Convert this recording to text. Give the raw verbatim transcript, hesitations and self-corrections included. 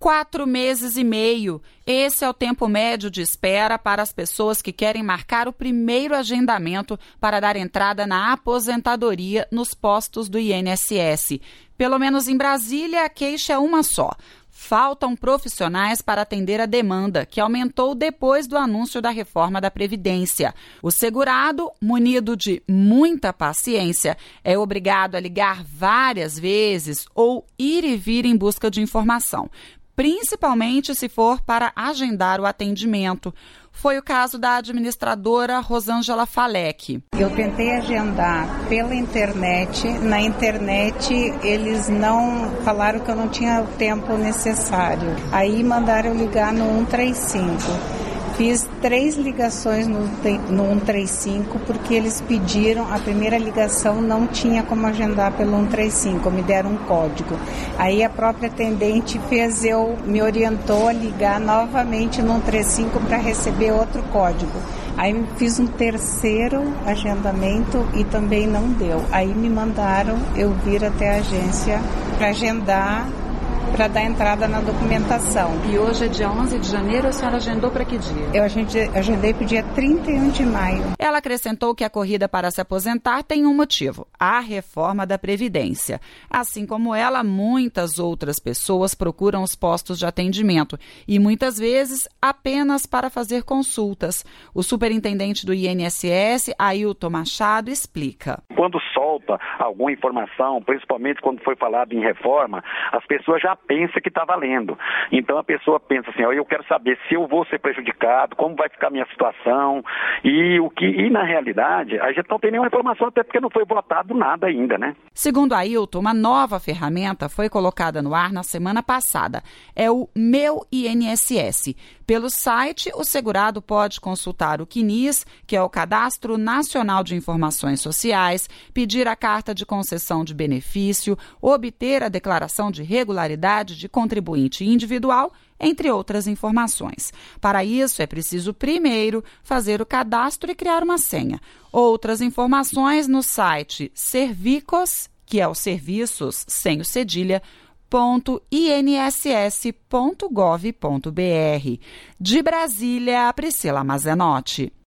Quatro meses e meio. Esse é o tempo médio de espera para as pessoas que querem marcar o primeiro agendamento para dar entrada na aposentadoria nos postos do I N S S. Pelo menos em Brasília, a queixa é uma só. Faltam profissionais para atender a demanda, que aumentou depois do anúncio da reforma da Previdência. O segurado, munido de muita paciência, é obrigado a ligar várias vezes ou ir e vir em busca de informação, principalmente se for para agendar o atendimento. Foi o caso da administradora Rosângela Falec. Eu tentei agendar pela internet. Na internet, eles não falaram que eu não tinha o tempo necessário. Aí mandaram eu ligar no cento e trinta e cinco. Fiz três ligações no, no cento e trinta e cinco porque eles pediram, a primeira ligação não tinha como agendar pelo cento e trinta e cinco, me deram um código. Aí a própria atendente fez eu, me orientou a ligar novamente no cento e trinta e cinco para receber outro código. Aí fiz um terceiro agendamento e também não deu. Aí me mandaram eu vir até a agência para agendar, para dar entrada na documentação. E hoje é dia onze de janeiro, a senhora agendou para que dia? Eu agendei, agendei para o dia trinta e um de maio. Ela acrescentou que a corrida para se aposentar tem um motivo: a reforma da Previdência. Assim como ela, muitas outras pessoas procuram os postos de atendimento e muitas vezes apenas para fazer consultas. O superintendente do I N S S, Ailton Machado, explica. Quando solta alguma informação, principalmente quando foi falado em reforma, as pessoas já pensam que está valendo. Então a pessoa pensa assim, ó, eu quero saber se eu vou ser prejudicado, como vai ficar a minha situação, e o que e na realidade a gente não tem nenhuma informação, até porque não foi votado nada ainda, né? Segundo a Ailton, uma nova ferramenta foi colocada no ar na semana passada. É o Meu I N S S. Pelo site, o segurado pode consultar o CNIS, que é o Cadastro Nacional de Informações Sociais, pedir a carta de concessão de benefício, obter a declaração de regularidade de contribuinte individual, entre outras informações. Para isso, é preciso primeiro fazer o cadastro e criar uma senha. Outras informações no site Servicos, que é o Serviços sem o cedilha, ponto i n s s ponto gov ponto b r. De Brasília, Priscila Mazenotti.